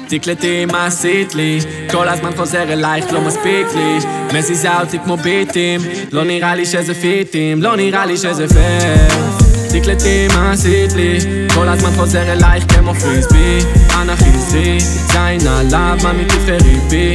תקלטי מה עשית לי, כל הזמן חוזר אלייך, לא מספיק לי, מזיזה אותי כמו ביטים, לא נראה לי שזה פיטים, לא נראה לי שזה פייר. תקלטי מה עשית לי, כל הזמן חוזר אלייך כמו פריסבי, אנרכיסטי, זין עליו, ממי תפארי בי.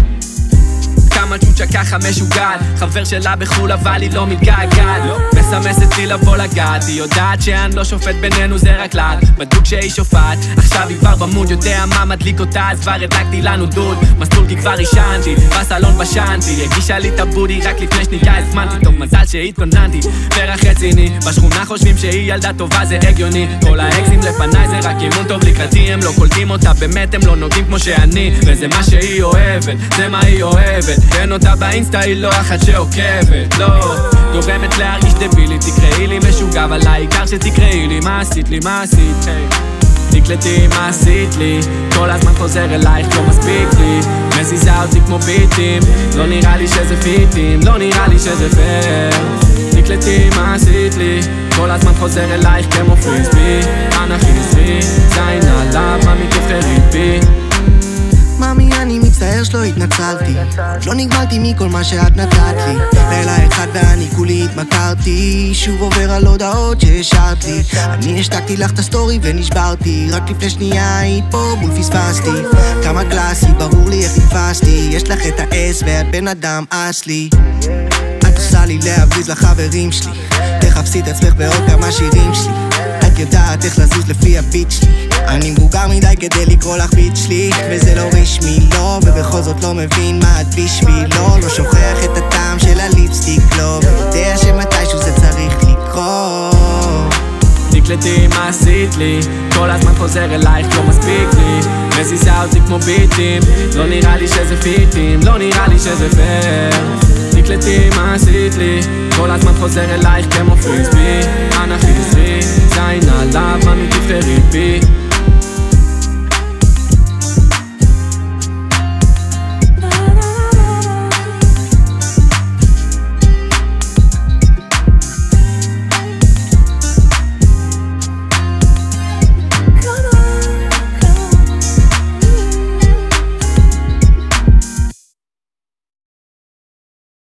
כמה צ'וצ'ה ככה משוגעת, חבר שלה בחול אבל היא לא מתגעגעת, מסמסת לי לבוא לגעת, היא יודעת שאני לא שופט בינינו זה רק לעד, בדוק שהיא שופעת, עכשיו היא כבר במוד, יודע מה מדליק אותה אז כבר הדלקתי לנו דוד, מסלול כי כבר ישנתי, בסלון בשנתי, הגישה לי את הבודי רק לפני שנייה הזמנתי, טוב מזל שהתכוננתי, פרח רציני, בשכונה חושבים שהיא ילדה טובה זה הגיוני, כל האקסים לפניי זה רק אימון טוב לקראתי, הם לא קולטים אותה באמת הם לא נוגעים כמו שאני, וזה מה שהיא אוהבת, זה מה היא אוהבת, אין אותה באינסטה היא לא אחת שעוקבת, לא גורמת להרגיש דבילי, תקראי לי משוגע אבל העיקר שתקראי לי מה עשית לי, מה עשית תקלטי מה עשית לי, כל הזמן חוזר אלייך לא מספיק לי, מזיזה אותי כמו ביטים, לא נראה לי שזה פיטים, לא נראה לי שזה פייר. תקלטי מה עשית לי, כל הזמן חוזר אלייך כמו פריסבי, אנרכיסטי, זין עליו, ממי תפארי בי. מאמי אני מצטער שלא התנצלתי, לא נגמלתי מכל מה שאת נתת לי, לילה אחד ואני כולי התמכרתי, שוב עובר על הודעות שהשארת לי, אני השתקתי לך את הסטורי ונשברתי, רק לפני שנייה היית פה בול פספסתי, כמה קלאסי ברור לי איך נתפסתי, יש לך את האס ואת בן אדם אסלי, את עושה לי להבריז לחברים שלי, תחפשי את עצמך בעוד כמה שירים שלי, את יודעת איך לזוז לפי הביט שלי, אני מבוגר מדי כדי לקרוא לך ביט שלי, וזה לא רשמי לא, ובכל זאת לא מבין מה את בשבילו, לא שוכח את הטעם של הליפסטיק לא, ויודע שמתישהו זה צריך לקרות. תקלטי מה עשית לי, כל הזמן חוזר אלייך לא מספיק לי, מזיזה אותי כמו ביטים, לא נראה לי שזה פיטים, לא נראה לי שזה פייר. תקלטי מה עשית לי, כל הזמן חוזר אלייך כמו פריסבי, אנרכיסטי, זין עליו, ממי תפארי בי.